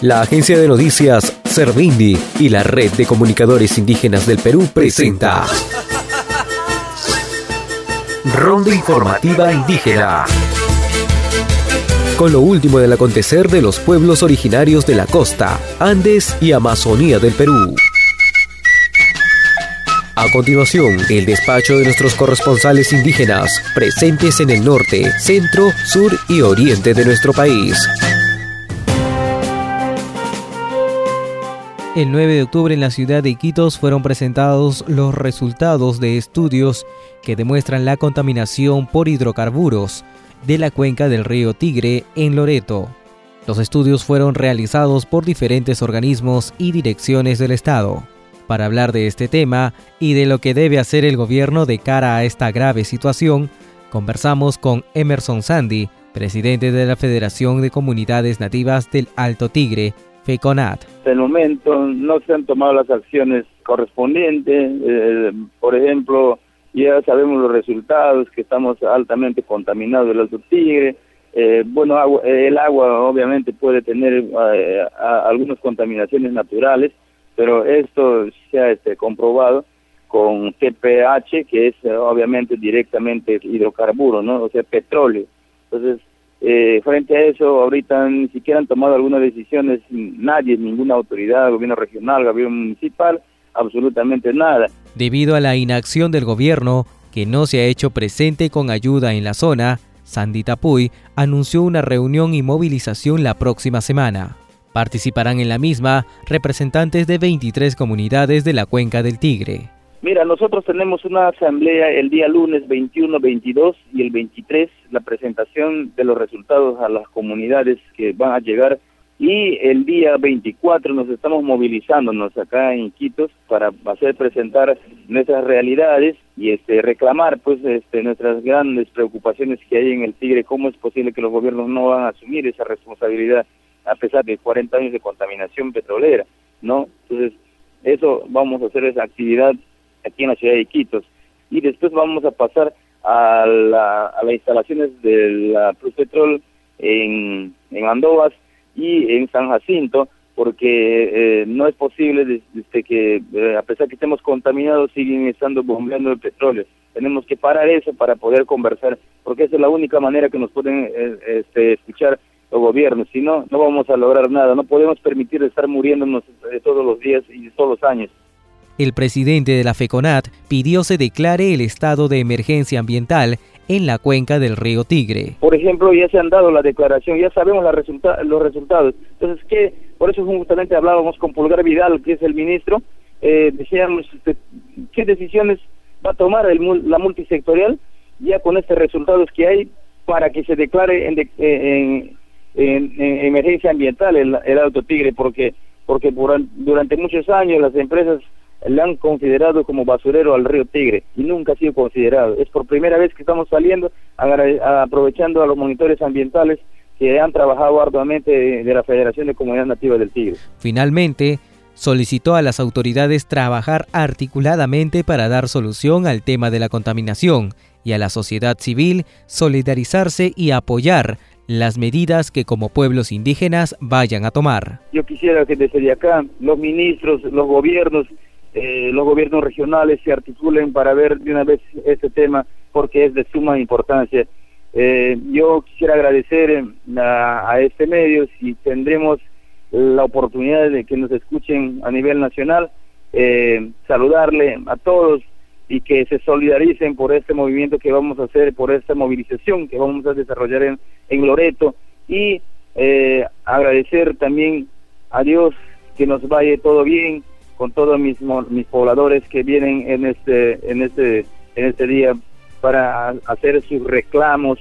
La agencia de noticias Servindi y la Red de Comunicadores Indígenas del Perú presenta Ronda Informativa Indígena, con lo último del acontecer de los pueblos originarios de la costa, Andes y Amazonía del Perú. A continuación, el despacho de nuestros corresponsales indígenas, presentes en el norte, centro, sur y oriente de nuestro país. El 9 de octubre en la ciudad de Iquitos fueron presentados los resultados de estudios que demuestran la contaminación por hidrocarburos de la cuenca del río Tigre en Loreto. Los estudios fueron realizados por diferentes organismos y direcciones del Estado. Para hablar de este tema y de lo que debe hacer el gobierno de cara a esta grave situación, conversamos con Emerson Sandy, presidente de la Federación de Comunidades Nativas del Alto Tigre, FECONAT. Hasta el momento no se han tomado las acciones correspondientes. Por ejemplo, ya sabemos los resultados, que estamos altamente contaminados del Alto Tigre. El agua obviamente puede tener algunas contaminaciones naturales, pero esto se ha comprobado con TPH, que es obviamente directamente hidrocarburo, ¿no? O sea, petróleo. Entonces, frente a eso, ahorita ni siquiera han tomado algunas decisiones, nadie, ninguna autoridad, gobierno regional, gobierno municipal, absolutamente nada. Debido a la inacción del gobierno, que no se ha hecho presente con ayuda en la zona, Sandy Tapuy anunció una reunión y movilización la próxima semana. Participarán en la misma representantes de 23 comunidades de la cuenca del Tigre. Mira, nosotros tenemos una asamblea el día lunes 21, 22 y el 23, la presentación de los resultados a las comunidades que van a llegar, y el día 24 nos estamos movilizándonos acá en Iquitos para presentar nuestras realidades y reclamar nuestras grandes preocupaciones que hay en el Tigre. ¿Cómo es posible que los gobiernos no van a asumir esa responsabilidad a pesar de 40 años de contaminación petrolera, ¿no? Entonces, eso vamos a hacer, esa actividad aquí en la ciudad de Iquitos, y después vamos a pasar a las instalaciones de la Pluspetrol en Andovas y en San Jacinto, porque no es posible que a pesar que estemos contaminados siguen estando bombeando el petróleo. Tenemos que parar eso para poder conversar, porque esa es la única manera que nos pueden escuchar los gobiernos. Si no, no vamos a lograr nada. No podemos permitir estar muriéndonos todos los días y todos los años. El presidente de la FECONAT pidió se declare el estado de emergencia ambiental en la cuenca del río Tigre. Por ejemplo, ya se han dado la declaración, ya sabemos los resultados. Entonces, por eso justamente hablábamos con Pulgar Vidal, que es el ministro, decíamos qué decisiones va a tomar la multisectorial ya con estos resultados que hay para que se declare en emergencia ambiental el Alto Tigre, porque durante muchos años las empresas le han considerado como basurero al río Tigre y nunca ha sido considerado. Es por primera vez que estamos saliendo, aprovechando a los monitores ambientales que han trabajado arduamente de la Federación de Comunidades Nativas del Tigre. Finalmente, solicitó a las autoridades trabajar articuladamente para dar solución al tema de la contaminación y a la sociedad civil solidarizarse y apoyar las medidas que como pueblos indígenas vayan a tomar. Yo quisiera que desde acá los ministros, los gobiernos regionales se articulen para ver de una vez este tema, porque es de suma importancia. Yo quisiera agradecer a este medio, si tendremos la oportunidad de que nos escuchen a nivel nacional, saludarle a todos y que se solidaricen por este movimiento que vamos a hacer, por esta movilización que vamos a desarrollar en Loreto, y agradecer también a Dios que nos vaya todo bien con todos mis pobladores que vienen en este día para hacer sus reclamos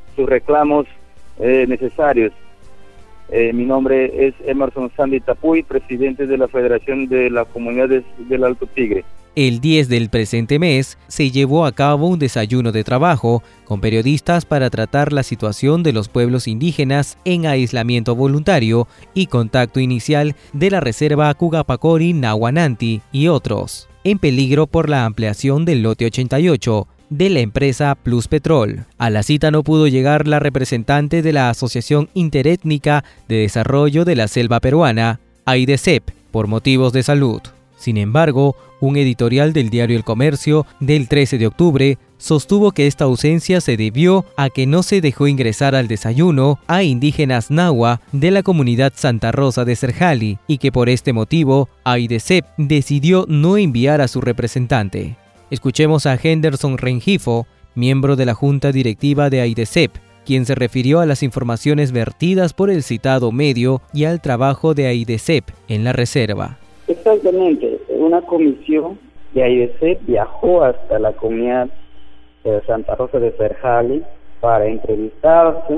necesarios. Mi nombre es Emerson Sandy Tapuy, presidente de la Federación de las Comunidades del Alto Tigre. El 10 del presente mes se llevó a cabo un desayuno de trabajo con periodistas para tratar la situación de los pueblos indígenas en aislamiento voluntario y contacto inicial de la reserva Cugapacori Nahuananti y otros, en peligro por la ampliación del lote 88, de la empresa Plus Petrol. A la cita no pudo llegar la representante de la Asociación Interétnica de Desarrollo de la Selva Peruana, AIDESEP, por motivos de salud. Sin embargo, un editorial del diario El Comercio del 13 de octubre sostuvo que esta ausencia se debió a que no se dejó ingresar al desayuno a indígenas nahua de la comunidad Santa Rosa de Serjali y que por este motivo AIDESEP decidió no enviar a su representante. Escuchemos a Henderson Rengifo, miembro de la Junta Directiva de AIDESEP, quien se refirió a las informaciones vertidas por el citado medio y al trabajo de AIDESEP en la reserva. Exactamente, una comisión de AIDESEP viajó hasta la comunidad de Santa Rosa de Serjali para entrevistarse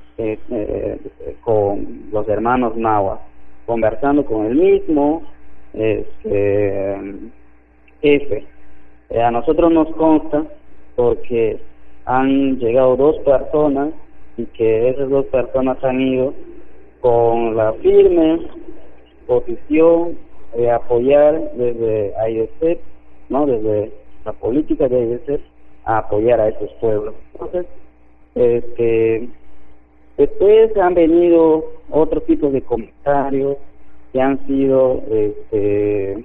con los hermanos nahuas, conversando con el mismo jefe. A nosotros nos consta porque han llegado 2 personas y que esas 2 personas han ido con la firme posición de apoyar desde AIDESEP, ¿no? Desde la política de AIDESEP, a apoyar a estos pueblos. Entonces, después han venido otros tipos de comentarios que han sido que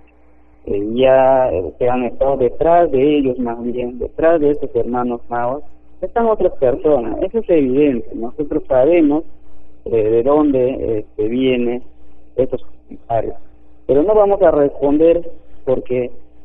han estado detrás de ellos, más bien detrás de estos hermanos nahuas están otras personas. Eso es evidente. Nosotros sabemos de dónde vienen estos comentarios, pero no vamos a responder porque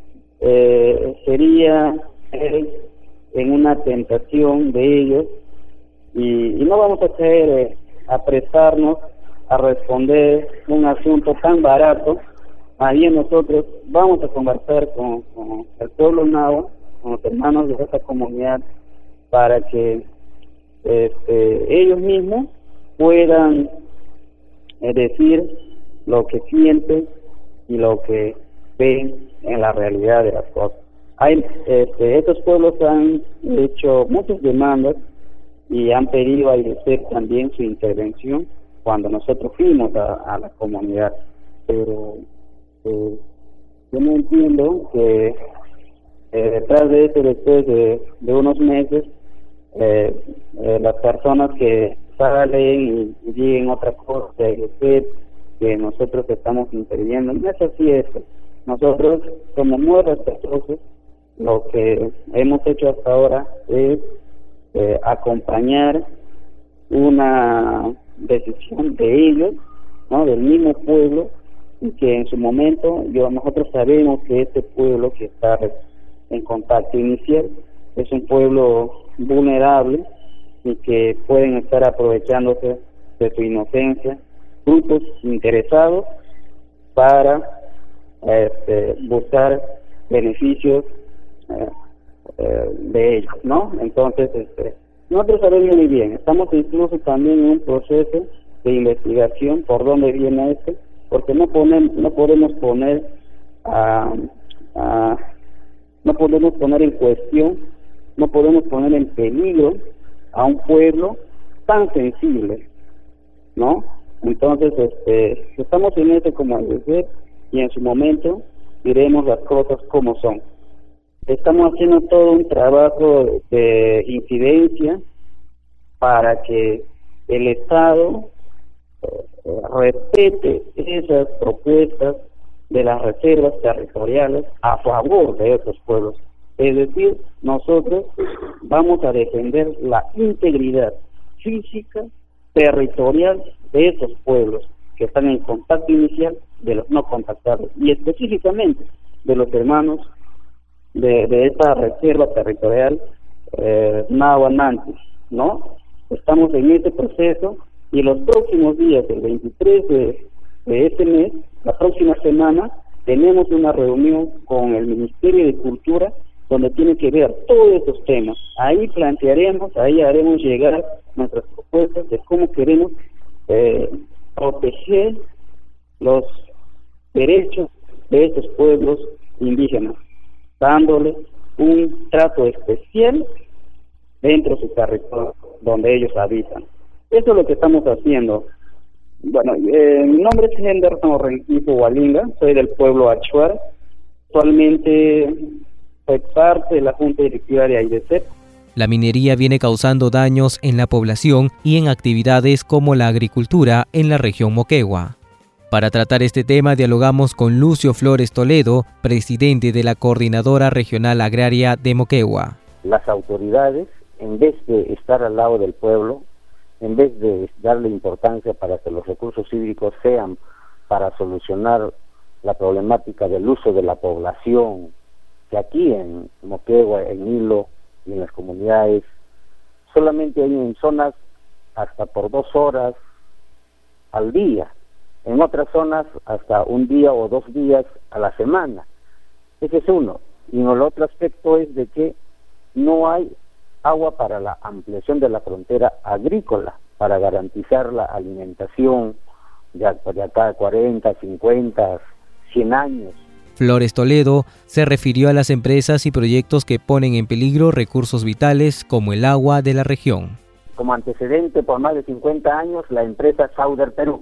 sería en una tentación de ellos y no vamos a caer a prestarnos a responder un asunto tan barato. Más bien nosotros vamos a conversar con el pueblo nahua, con los hermanos de esta comunidad, para que ellos mismos puedan decir lo que sienten y lo que ven en la realidad de las cosas. Estos pueblos han hecho muchas demandas y han pedido a AIDESEP también su intervención cuando nosotros fuimos a la comunidad, pero yo no entiendo que detrás de esto, después de unos meses, las personas que salen y digan otra cosa de AIDESEP, que nosotros estamos interviniendo. No es así esto. Nosotros somos muy respetuosos. Lo que hemos hecho hasta ahora es acompañar una decisión de ellos, ¿no? Del mismo pueblo, y que en su momento nosotros sabemos que este pueblo que está en contacto inicial es un pueblo vulnerable y que pueden estar aprovechándose de su inocencia grupos interesados para buscar beneficios de ellos, ¿no? Entonces nosotros sabemos muy bien, estamos incluso también en un proceso de investigación por dónde viene esto, porque no podemos poner en cuestión, no podemos poner en peligro a un pueblo tan sensible, ¿no? Entonces estamos en esto como AIDESEP y en su momento diremos las cosas como son. Estamos haciendo todo un trabajo de incidencia para que el Estado respete esas propuestas de las reservas territoriales a favor de estos pueblos. Es decir, nosotros vamos a defender la integridad física, territorial de estos pueblos que están en contacto inicial de los no contactados y específicamente de los hermanos de esta reserva territorial Nahua Nantis, ¿no? Estamos en este proceso y los próximos días, el 23 de este mes, la próxima semana, tenemos una reunión con el Ministerio de Cultura donde tiene que ver todos estos temas. Ahí plantearemos, ahí haremos llegar nuestras propuestas de cómo queremos proteger los derechos de estos pueblos indígenas, dándole un trato especial dentro de su territorio donde ellos habitan. Eso es lo que estamos haciendo. Bueno, mi nombre es Henderson Rengifo Walinga, soy del pueblo Achuar. Actualmente Soy parte de la Junta Directiva de AIDESEP. La minería viene causando daños en la población y en actividades como la agricultura en la región Moquegua. Para tratar este tema dialogamos con Lucio Flores Toledo, presidente de la Coordinadora Regional Agraria de Moquegua. Las autoridades, en vez de estar al lado del pueblo, en vez de darle importancia para que los recursos hídricos sean para solucionar la problemática del uso de la población, que aquí en Moquegua, en Hilo y en las comunidades, solamente hay en zonas hasta por 2 horas al día, en otras zonas hasta 1 día o 2 días a la semana. Ese es uno. Y el otro aspecto es de que no hay agua para la ampliación de la frontera agrícola, para garantizar la alimentación de acá 40, 50, 100 años. Flores Toledo se refirió a las empresas y proyectos que ponen en peligro recursos vitales como el agua de la región. Como antecedente, por más de 50 años, la empresa Sauder Perú.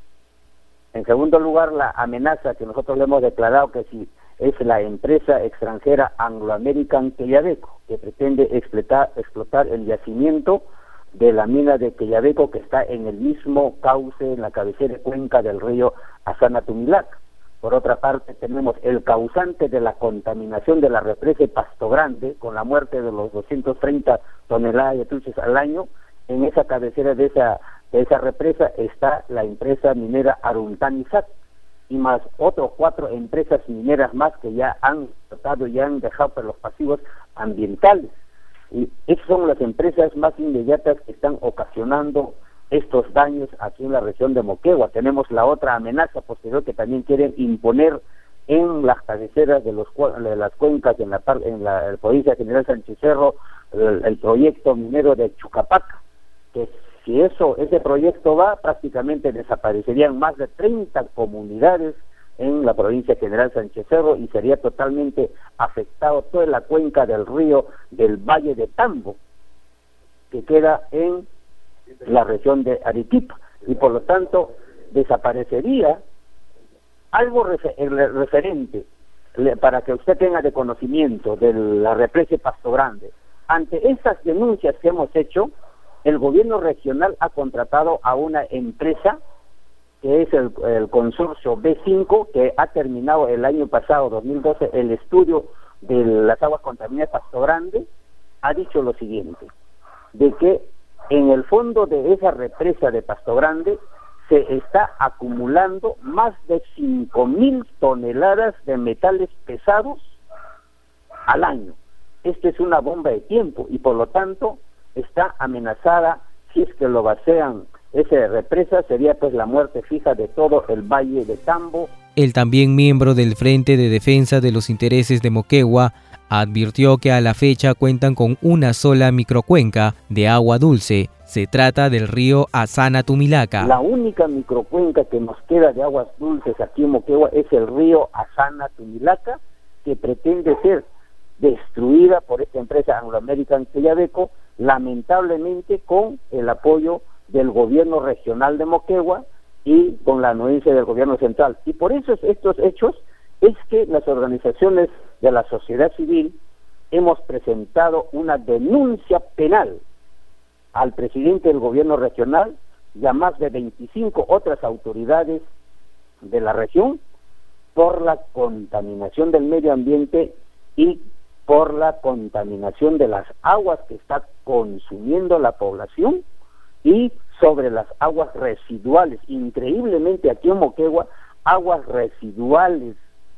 En segundo lugar, la amenaza que nosotros le hemos declarado que si es la empresa extranjera Anglo American Quellaveco, que pretende explotar el yacimiento de la mina de Quellaveco, que está en el mismo cauce, en la cabecera cuenca del río Asana-Tumilaca. Por otra parte, tenemos el causante de la contaminación de la represa Pasto Grande, con la muerte de los 230 toneladas de truchas al año. En esa cabecera de esa represa está la empresa minera Aruntanizat, y más otros 4 empresas mineras más que ya han tratado y han dejado por los pasivos ambientales. Y esas son las empresas más inmediatas que están ocasionando estos daños aquí en la región de Moquegua. Tenemos la otra amenaza posterior que también quieren imponer en las cabeceras de las cuencas, en la provincia General Sánchez Cerro, el proyecto minero de Chucapaca, que si ese proyecto va, prácticamente desaparecerían más de 30 comunidades en la provincia General Sánchez Cerro y sería totalmente afectado toda la cuenca del río del Valle de Tambo, que queda en la región de Arequipa, y por lo tanto desaparecería algo referente para que usted tenga de conocimiento de la represa Pasto Grande. Ante esas denuncias que hemos hecho, el gobierno regional ha contratado a una empresa que es el consorcio B5, que ha terminado el año pasado, 2012, el estudio de las aguas contaminadas de Pasto Grande. Ha dicho lo siguiente, de que en el fondo de esa represa de Pasto Grande se está acumulando más de 5.000 toneladas de metales pesados al año. Esta es una bomba de tiempo y por lo tanto está amenazada. Si es que lo vacían esa represa, sería pues la muerte fija de todo el Valle de Tambo. El también miembro del Frente de Defensa de los Intereses de Moquegua advirtió que a la fecha cuentan con una sola microcuenca de agua dulce. Se trata del río Asana-Tumilaca. La única microcuenca que nos queda de aguas dulces aquí en Moquegua es el río Asana-Tumilaca, que pretende ser destruida por esta empresa Anglo American Quellaveco, lamentablemente con el apoyo del gobierno regional de Moquegua y con la anuencia del gobierno central. Y por eso estos hechos es que las organizaciones de la sociedad civil hemos presentado una denuncia penal al presidente del gobierno regional y a más de 25 otras autoridades de la región por la contaminación del medio ambiente y por la contaminación de las aguas que está consumiendo la población y sobre las aguas residuales. Increíblemente aquí en Moquegua, aguas residuales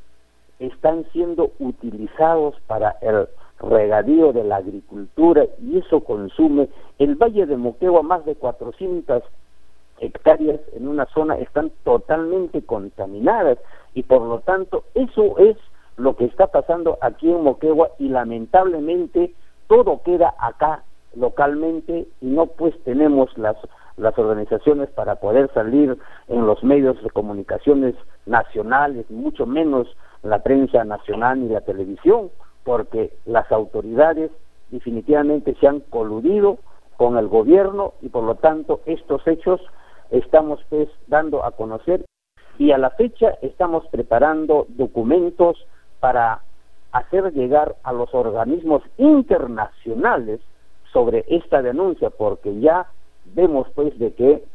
están siendo utilizados para el regadío de la agricultura y eso consume. El Valle de Moquegua, más de 400 hectáreas en una zona están totalmente contaminadas y por lo tanto eso es lo que está pasando aquí en Moquegua y lamentablemente todo queda acá localmente y no pues tenemos las organizaciones para poder salir en los medios de comunicaciones nacionales, mucho menos la prensa nacional ni la televisión, porque las autoridades definitivamente se han coludido con el gobierno y por lo tanto estos hechos estamos pues dando a conocer y a la fecha estamos preparando documentos para hacer llegar a los organismos internacionales sobre esta denuncia, porque ya vemos pues de que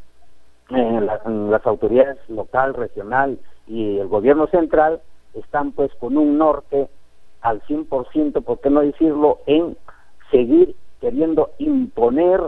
las autoridades local, regional y el gobierno central están pues con un norte al 100%, por qué no decirlo, en seguir queriendo imponer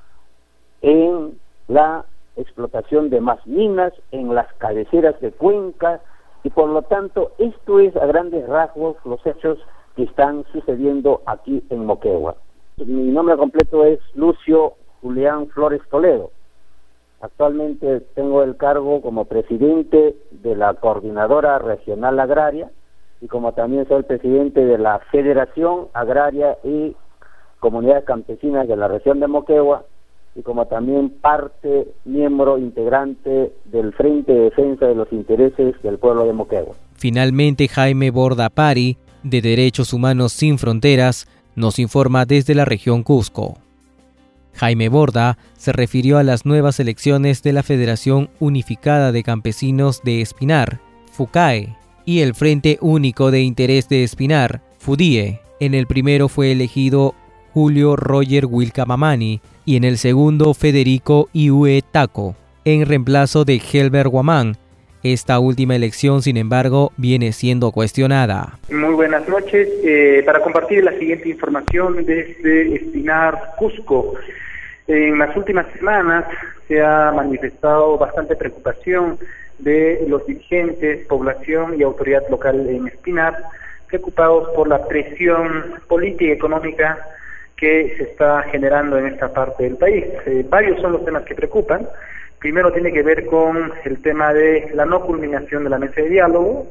en la explotación de más minas en las cabeceras de cuencas, y por lo tanto esto es a grandes rasgos los hechos que están sucediendo aquí en Moquegua. Mi nombre completo es Lucio Julián Flores Toledo. Actualmente tengo el cargo como presidente de la Coordinadora Regional Agraria y como también soy el presidente de la Federación Agraria y Comunidades Campesinas de la región de Moquegua, y como también miembro integrante del Frente de Defensa de los Intereses del Pueblo de Moquegua. Finalmente, Jaime Borda Pari, de Derechos Humanos Sin Fronteras, nos informa desde la región Cusco. Jaime Borda se refirió a las nuevas elecciones de la Federación Unificada de Campesinos de Espinar, FUCAE, y el Frente Único de Interés de Espinar, FUDIE. En el primero fue elegido Julio Roger Wilcamamani y en el segundo Federico Iue Taco, en reemplazo de Helber Guamán. Esta última elección, sin embargo, viene siendo cuestionada. Muy buenas noches. Para compartir la siguiente información desde Espinar, Cusco. En las últimas semanas se ha manifestado bastante preocupación de los dirigentes, población y autoridad local en Espinar, preocupados por la presión política y económica que se está generando en esta parte del país. Varios son los temas que preocupan. Primero tiene que ver con el tema de la no culminación de la mesa de diálogo.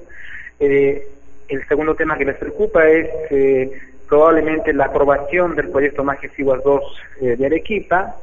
El segundo tema que les preocupa es probablemente la aprobación del proyecto Majes Iguas 2 de Arequipa.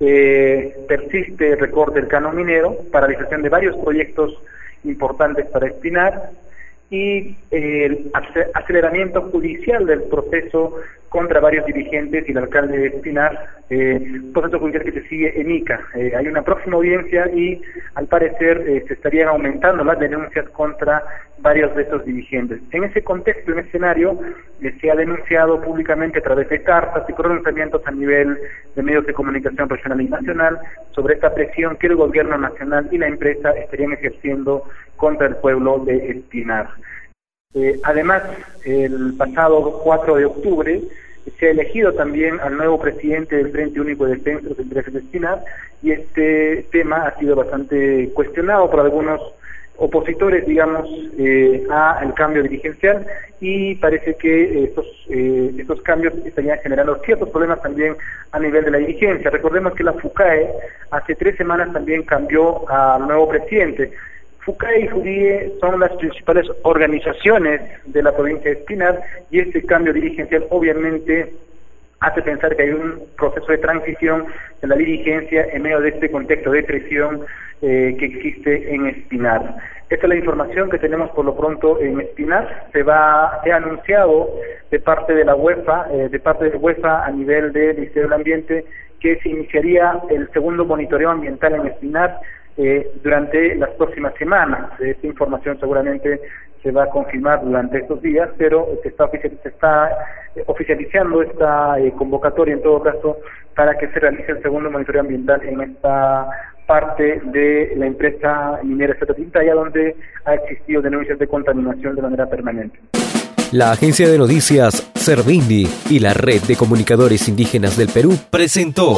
Persiste el recorte del canon minero, paralización de varios proyectos importantes para Espinar y el aceleramiento judicial del proceso contra varios dirigentes y el alcalde de Espinar, proceso judicial que se sigue en Ica. Hay una próxima audiencia y al parecer se estarían aumentando las denuncias contra varios de estos dirigentes. En ese contexto, en ese escenario, se ha denunciado públicamente a través de cartas y pronunciamientos a nivel de medios de comunicación regional y nacional sobre esta presión que el gobierno nacional y la empresa estarían ejerciendo contra el pueblo de Espinar. Además, el pasado 4 de octubre se ha elegido también al nuevo presidente del Frente Único de Defensa de los Intereses de Espinar, y este tema ha sido bastante cuestionado por algunos opositores, digamos, al cambio dirigencial, y parece que estos cambios estarían generando ciertos problemas también a nivel de la dirigencia. Recordemos que la FUCAE hace 3 semanas también cambió al nuevo presidente. FUCAE y FUDIE son las principales organizaciones de la provincia de Espinar, y este cambio dirigencial obviamente hace pensar que hay un proceso de transición de la dirigencia en medio de este contexto de presión que existe en Espinar. Esta es la información que tenemos por lo pronto en Espinar. Se ha anunciado de parte de la UEFA, a nivel del Ministerio del Ambiente, que se iniciaría el segundo monitoreo ambiental en Espinar durante las próximas semanas. Esta información seguramente se va a confirmar durante estos días, pero se está oficializando esta convocatoria en todo caso para que se realice el segundo monitoreo ambiental en esta parte de la empresa minera Zacatitaya, donde ha existido denuncias de contaminación de manera permanente. La agencia de noticias Servindi y la Red de Comunicadores Indígenas del Perú presentó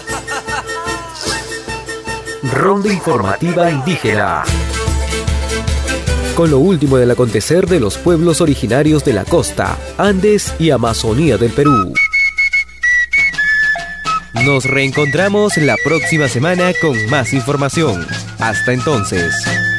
Ronda Informativa Indígena, con lo último del acontecer de los pueblos originarios de la costa, Andes y Amazonía del Perú. Nos reencontramos la próxima semana con más información. Hasta entonces.